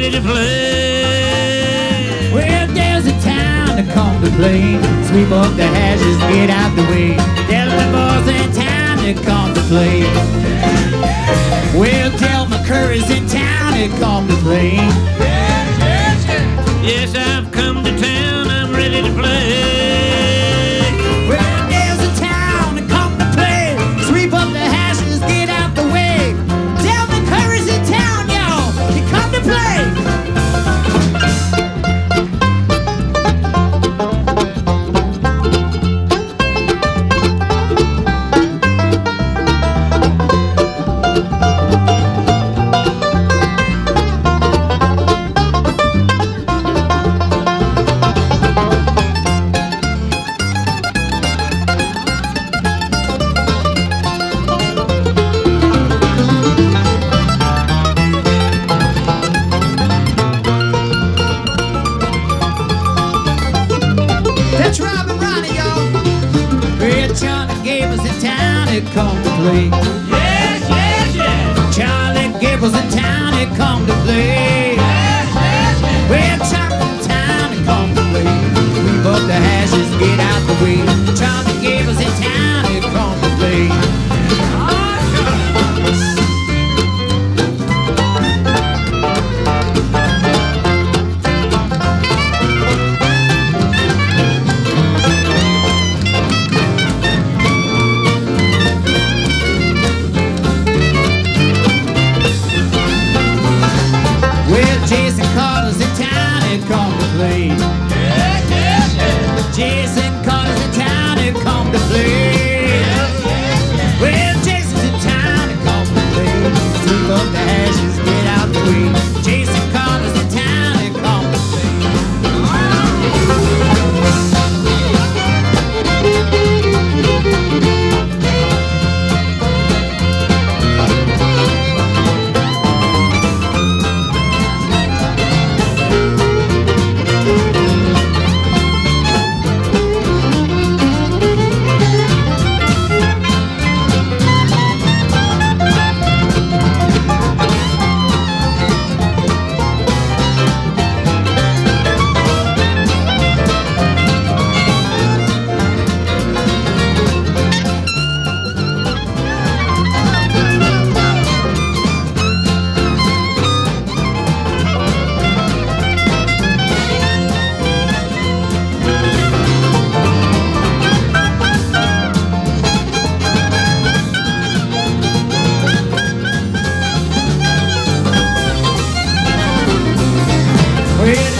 ready to play. Well, there's a town to come to play. Sweep up the hashes, get out the way. Tell the boys in town to come to play. Well, tell McCurry's in town to come to play. Yes, I've come to town, I'm ready to play. Well, there's a town to come to play. Sweep up the hashes, get out the way. Tell McCurry's in town, y'all, to come to play. That's Robin Ronnie, y'all. Well, Charlie Gables in town, it come to play. Yes, yes, yes. Charlie Gables in town, it come to play. Yes, yes, yes. Well, Charlie in town, it come to play. Sweep up the hashes, get out the way. Charlie Gables in town, it come to play. Well, Jason Carter's in town, it come to play. Yes, yes, yes. Jason Carter's in town, it come to play. Well, Jason's in town, it come to play. Sweep up the ashes, get out the way. Jason Carter's in town, it come to play. Well,